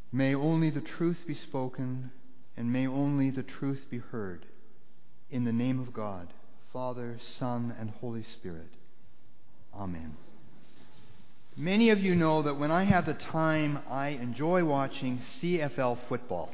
May only the truth be spoken, and may only the truth be heard. In the name of God, Father, Son, and Holy Spirit. Amen. Many of you know that when I have the time, I enjoy watching CFL football.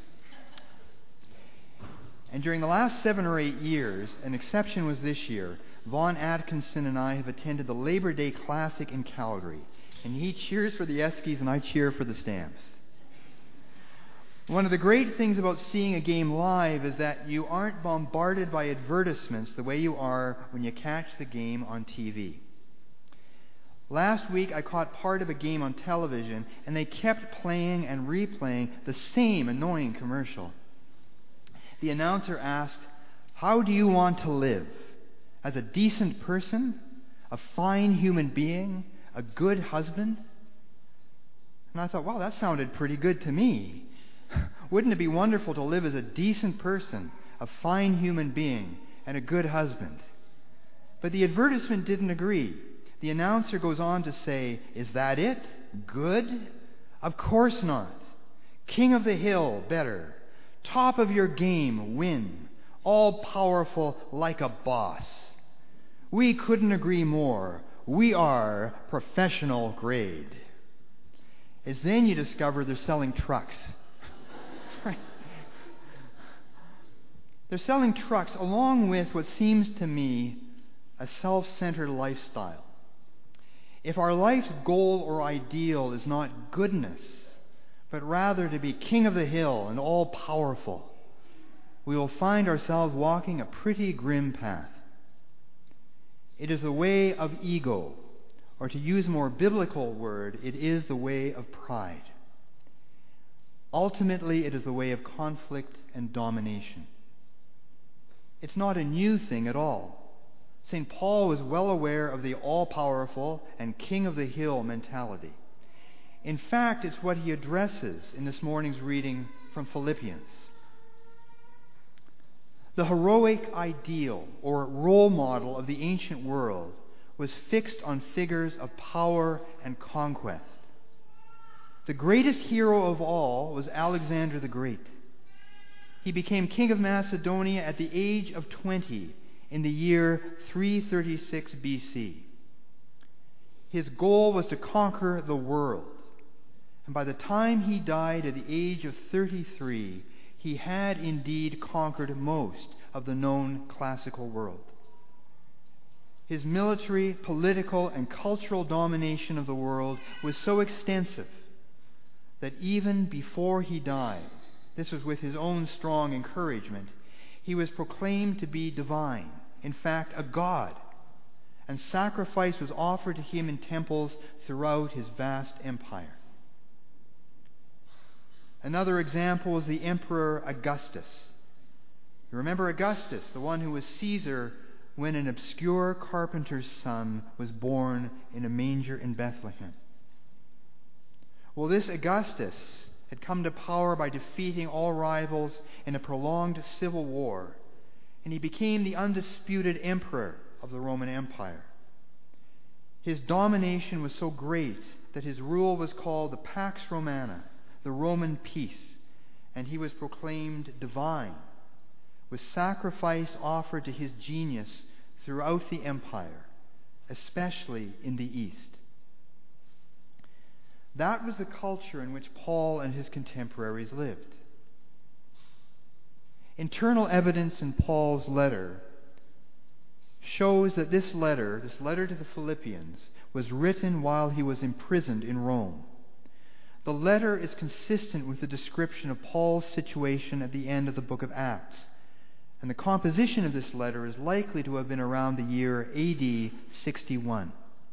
And during the last 7 or 8 years, an exception was this year, Vaughn Atkinson and I have attended the Labor Day Classic in Calgary. And he cheers for the Eskies and I cheer for the Stamps. One of the great things about seeing a game live is that you aren't bombarded by advertisements the way you are when you catch the game on TV. Last week I caught part of a game on television and they kept playing and replaying the same annoying commercial. The announcer asked, "How do you want to live? As a decent person? A fine human being? A good husband?" And I thought, wow, that sounded pretty good to me. Wouldn't it be wonderful to live as a decent person, a fine human being, and a good husband? But the advertisement didn't agree. The announcer goes on to say, "Is that it? Good? Of course not. King of the hill, better. Top of your game, win. All powerful like a boss. We couldn't agree more. We are professional grade." It's then you discover they're selling trucks. Right. They're selling trucks along with what seems to me a self-centered lifestyle. If our life's goal or ideal is not goodness, but rather to be king of the hill and all-powerful, we will find ourselves walking a pretty grim path. It is the way of ego, or to use a more biblical word, it is the way of pride. Ultimately, it is the way of conflict and domination. It's not a new thing at all. St. Paul was well aware of the all-powerful and king of the hill mentality. In fact, it's what he addresses in this morning's reading from Philippians. The heroic ideal or role model of the ancient world was fixed on figures of power and conquest. The greatest hero of all was Alexander the Great. He became king of Macedonia at the age of 20 in the year 336 BC. His goal was to conquer the world. And by the time he died at the age of 33, he had indeed conquered most of the known classical world. His military, political, and cultural domination of the world was so extensive that even before he died, this was with his own strong encouragement, he was proclaimed to be divine, in fact, a god, and sacrifice was offered to him in temples throughout his vast empire. Another example was the Emperor Augustus. You remember Augustus, the one who was Caesar when an obscure carpenter's son was born in a manger in Bethlehem. Well, this Augustus had come to power by defeating all rivals in a prolonged civil war, and he became the undisputed emperor of the Roman Empire. His domination was so great that his rule was called the Pax Romana, the Roman peace, and he was proclaimed divine, with sacrifice offered to his genius throughout the empire, especially in the East. That was the culture in which Paul and his contemporaries lived. Internal evidence in Paul's letter shows that this letter to the Philippians, was written while he was imprisoned in Rome. The letter is consistent with the description of Paul's situation at the end of the book of Acts. And the composition of this letter is likely to have been around the year AD 61.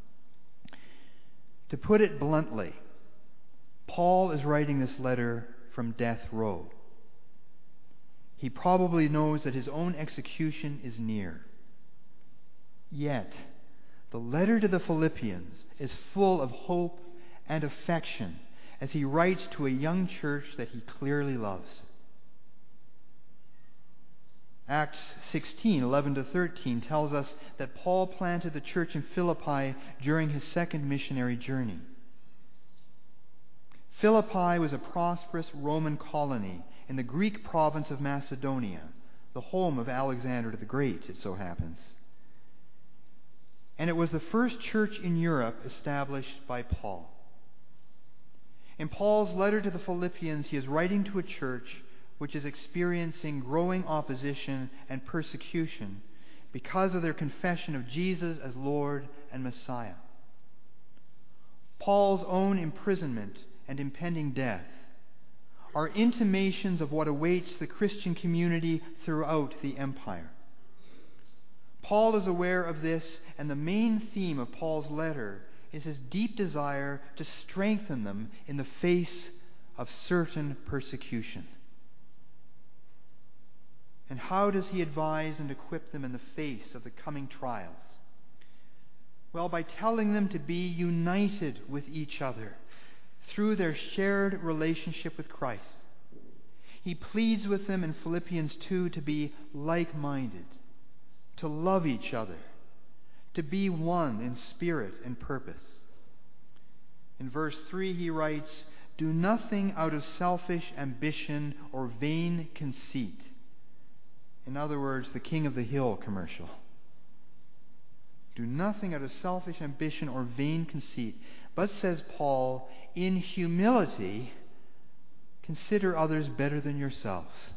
To put it bluntly, Paul is writing this letter from death row. He probably knows that his own execution is near. Yet, the letter to the Philippians is full of hope and affection as he writes to a young church that he clearly loves. Acts 16:11-13 tells us that Paul planted the church in Philippi during his second missionary journey. Philippi was a prosperous Roman colony in the Greek province of Macedonia, the home of Alexander the Great, it so happens. And it was the first church in Europe established by Paul. In Paul's letter to the Philippians, he is writing to a church which is experiencing growing opposition and persecution because of their confession of Jesus as Lord and Messiah. Paul's own imprisonment and impending death are intimations of what awaits the Christian community throughout the empire. Paul is aware of this, and the main theme of Paul's letter is his deep desire to strengthen them in the face of certain persecution. And how does he advise and equip them in the face of the coming trials? Well, by telling them to be united with each other through their shared relationship with Christ. He pleads with them in Philippians 2 to be like-minded, to love each other, to be one in spirit and purpose. In verse 3 he writes, "Do nothing out of selfish ambition or vain conceit." In other words, the King of the Hill commercial. Do nothing out of selfish ambition or vain conceit, but, says Paul, in humility, consider others better than yourselves.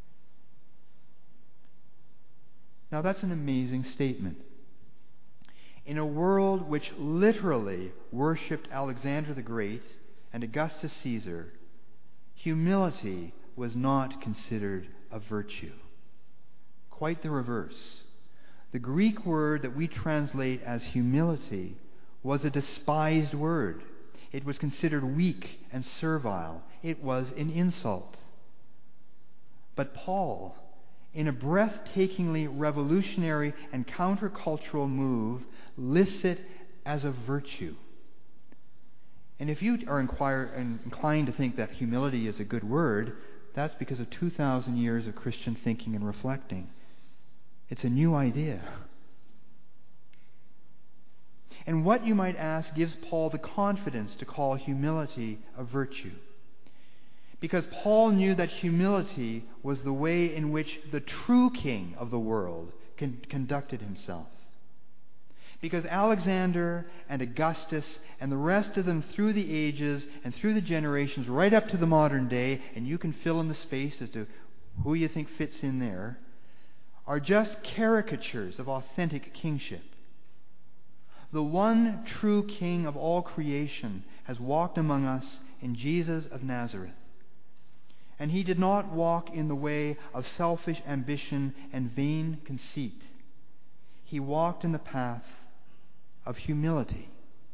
Now that's an amazing statement. In a world which literally worshipped Alexander the Great and Augustus Caesar, humility was not considered a virtue. Quite the reverse. The Greek word that we translate as humility was a despised word. It was considered weak and servile. It was an insult. But Paul, in a breathtakingly revolutionary and countercultural move, lists it as a virtue. And if you are inclined to think that humility is a good word, that's because of 2,000 years of Christian thinking and reflecting. It's a new idea. And what, you might ask, gives Paul the confidence to call humility a virtue? Because Paul knew that humility was the way in which the true king of the world conducted himself. Because Alexander and Augustus and the rest of them through the ages and through the generations right up to the modern day, and you can fill in the space as to who you think fits in there, are just caricatures of authentic kingship. The one true King of all creation has walked among us in Jesus of Nazareth. And he did not walk in the way of selfish ambition and vain conceit. He walked in the path of humility.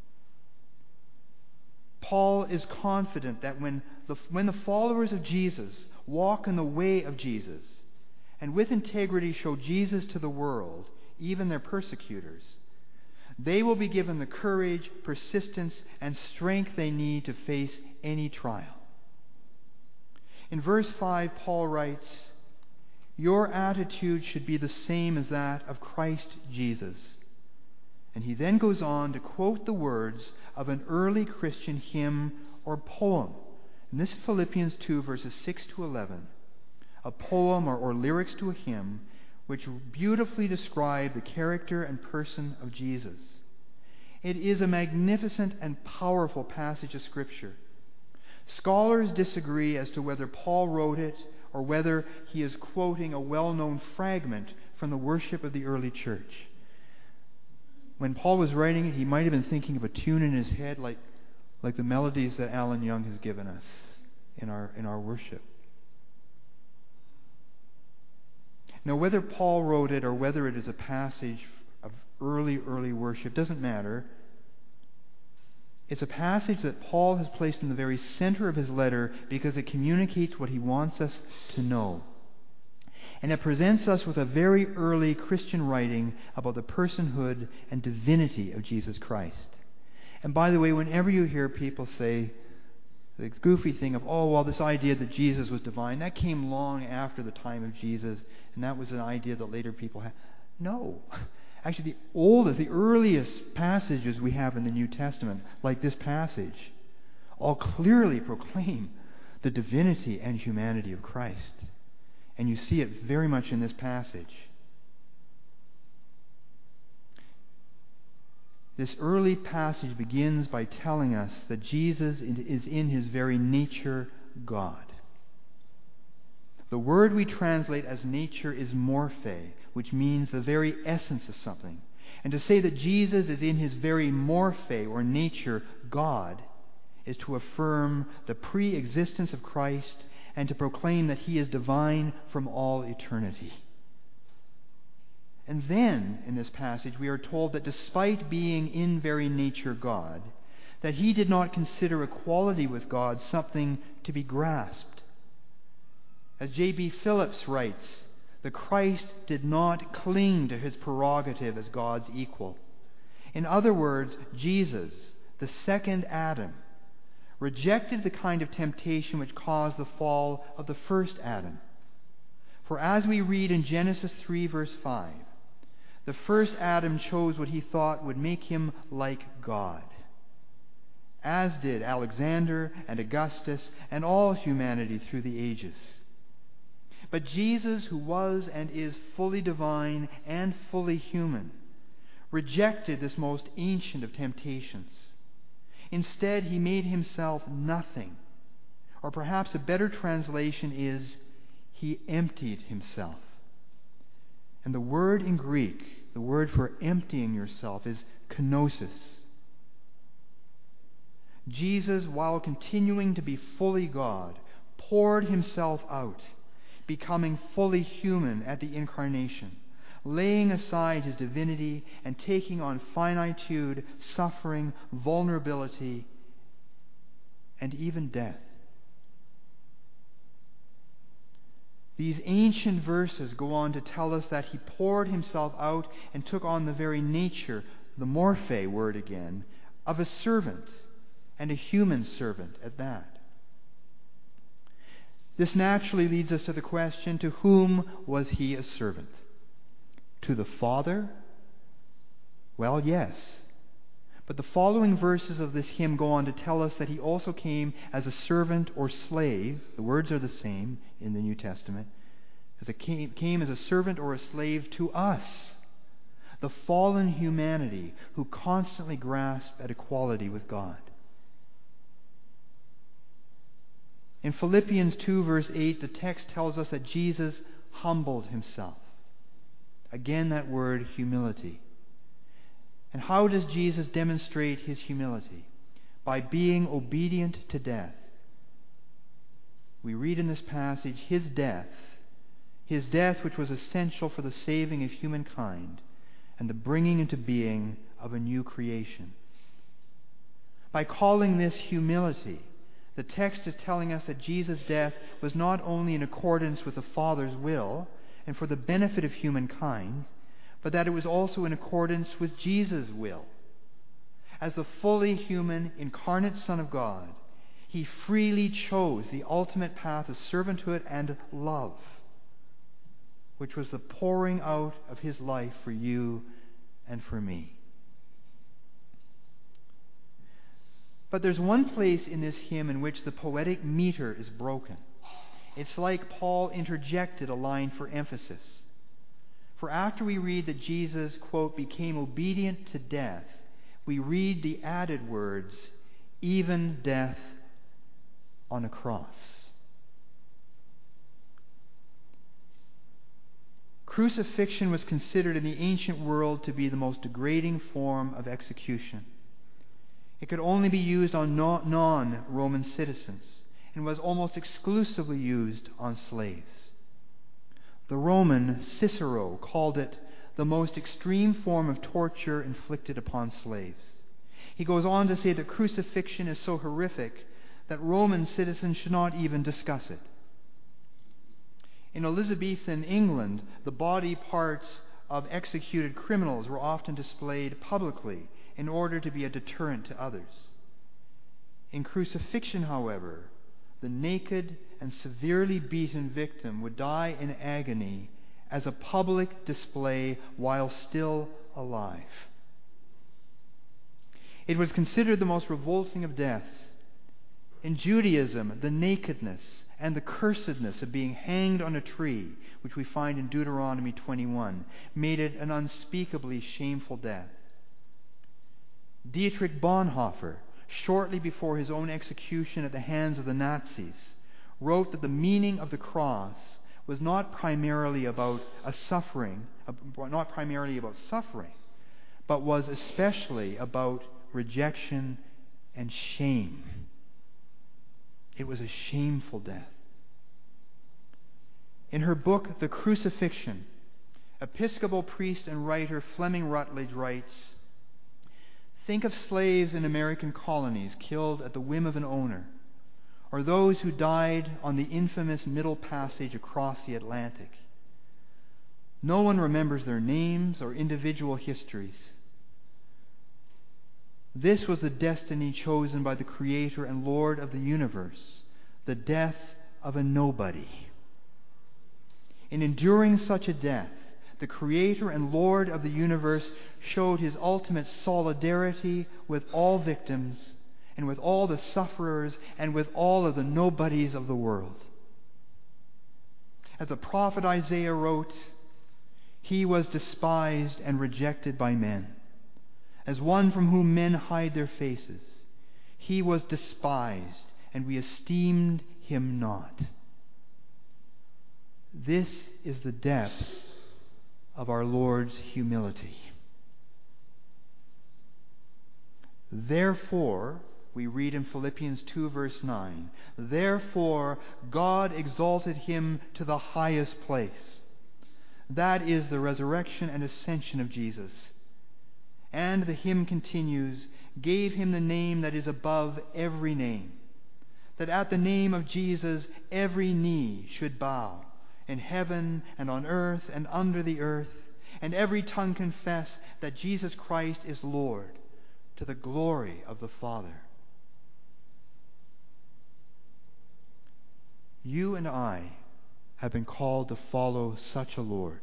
Paul is confident that when the followers of Jesus walk in the way of Jesus, and with integrity show Jesus to the world, even their persecutors, they will be given the courage, persistence, and strength they need to face any trial. In verse 5, Paul writes, "Your attitude should be the same as that of Christ Jesus." And he then goes on to quote the words of an early Christian hymn or poem. And this is Philippians 2, verses 6 to 11. A poem or lyrics to a hymn which beautifully describe the character and person of Jesus. It is a magnificent and powerful passage of Scripture. Scholars disagree as to whether Paul wrote it or whether he is quoting a well-known fragment from the worship of the early church. When Paul was writing it, he might have been thinking of a tune in his head like the melodies that Alan Young has given us in our worship. Now, whether Paul wrote it or whether it is a passage of early worship doesn't matter. It's a passage that Paul has placed in the very center of his letter because it communicates what he wants us to know. And it presents us with a very early Christian writing about the personhood and divinity of Jesus Christ. And by the way, whenever you hear people say the goofy thing of, this idea that Jesus was divine, that came long after the time of Jesus, and that was an idea that later people had. No. Actually, the earliest passages we have in the New Testament, like this passage, all clearly proclaim the divinity and humanity of Christ. And you see it very much in this passage. This early passage begins by telling us that Jesus is in his very nature God. The word we translate as nature is morphe, which means the very essence of something. And to say that Jesus is in his very morphe, or nature, God, is to affirm the pre-existence of Christ and to proclaim that he is divine from all eternity. And then, in this passage, we are told that despite being in very nature God, that he did not consider equality with God something to be grasped. As J.B. Phillips writes, the Christ did not cling to his prerogative as God's equal. In other words, Jesus, the second Adam, rejected the kind of temptation which caused the fall of the first Adam. For as we read in Genesis 3, verse 5, the first Adam chose what he thought would make him like God, as did Alexander and Augustus and all humanity through the ages. But Jesus, who was and is fully divine and fully human, rejected this most ancient of temptations. Instead, he made himself nothing. Or perhaps a better translation is, he emptied himself. And the word in Greek, the word for emptying yourself, is kenosis. Jesus, while continuing to be fully God, poured himself out, becoming fully human at the incarnation, laying aside his divinity and taking on finitude, suffering, vulnerability, and even death. These ancient verses go on to tell us that he poured himself out and took on the very nature, the morphe word again, of a servant, and a human servant at that. This naturally leads us to the question, to whom was he a servant? To the Father? Well, yes. But the following verses of this hymn go on to tell us that he also came as a servant or slave. The words are the same in the New Testament. Came as a servant or a slave to us, the fallen humanity who constantly grasp at equality with God. In Philippians 2, verse 8, the text tells us that Jesus humbled himself. Again, that word, humility. And how does Jesus demonstrate his humility? By being obedient to death. We read in this passage his death which was essential for the saving of humankind and the bringing into being of a new creation. By calling this humility, the text is telling us that Jesus' death was not only in accordance with the Father's will and for the benefit of humankind, but that it was also in accordance with Jesus' will. As the fully human, incarnate Son of God, he freely chose the ultimate path of servanthood and love, which was the pouring out of his life for you and for me. But there's one place in this hymn in which the poetic meter is broken. It's like Paul interjected a line for emphasis. For after we read that Jesus, quote, became obedient to death, we read the added words, even death on a cross. Crucifixion was considered in the ancient world to be the most degrading form of execution. It could only be used on non-Roman citizens and was almost exclusively used on slaves. The Roman Cicero called it the most extreme form of torture inflicted upon slaves. He goes on to say that crucifixion is so horrific that Roman citizens should not even discuss it. In Elizabethan England, the body parts of executed criminals were often displayed publicly in order to be a deterrent to others. In crucifixion, however, the naked and severely beaten victim would die in agony as a public display while still alive. It was considered the most revolting of deaths, In Judaism, the nakedness and the cursedness of being hanged on a tree, which we find in Deuteronomy 21, made it an unspeakably shameful death. Dietrich Bonhoeffer, shortly before his own execution at the hands of the Nazis, wrote that the meaning of the cross was not primarily about suffering, but was especially about rejection and shame. It was a shameful death. In her book, The Crucifixion, Episcopal priest and writer Fleming Rutledge writes, "Think of slaves in American colonies killed at the whim of an owner, or those who died on the infamous Middle Passage across the Atlantic. No one remembers their names or individual histories. This was the destiny chosen by the Creator and Lord of the universe, the death of a nobody. In enduring such a death, the Creator and Lord of the universe showed his ultimate solidarity with all victims and with all the sufferers and with all of the nobodies of the world. As the prophet Isaiah wrote, he was despised and rejected by men, as one from whom men hide their faces. He was despised, and we esteemed him not." This is the depth of our Lord's humility. Therefore, we read in Philippians 2 verse 9, "Therefore God exalted him to the highest place." That is the resurrection and ascension of Jesus. And the hymn continues, "Gave him the name that is above every name, that at the name of Jesus every knee should bow, in heaven and on earth and under the earth, and every tongue confess that Jesus Christ is Lord, to the glory of the Father." You and I have been called to follow such a Lord.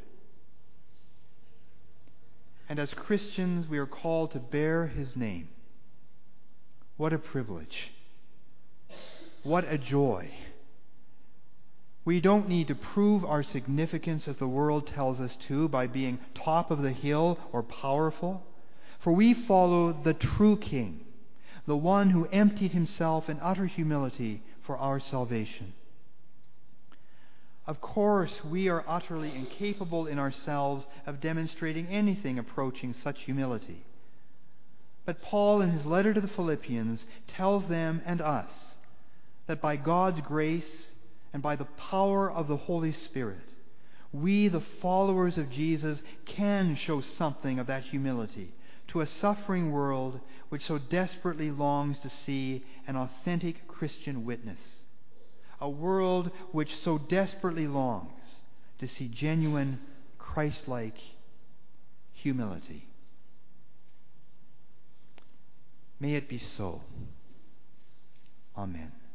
And as Christians, we are called to bear his name. What a privilege. What a joy. We don't need to prove our significance as the world tells us to by being top of the hill or powerful, for we follow the true King, the one who emptied himself in utter humility for our salvation. Of course, we are utterly incapable in ourselves of demonstrating anything approaching such humility. But Paul, in his letter to the Philippians, tells them and us that by God's grace and by the power of the Holy Spirit, we, the followers of Jesus, can show something of that humility to a suffering world which so desperately longs to see an authentic Christian witness. A world which so desperately longs to see genuine, Christ-like humility. May it be so. Amen.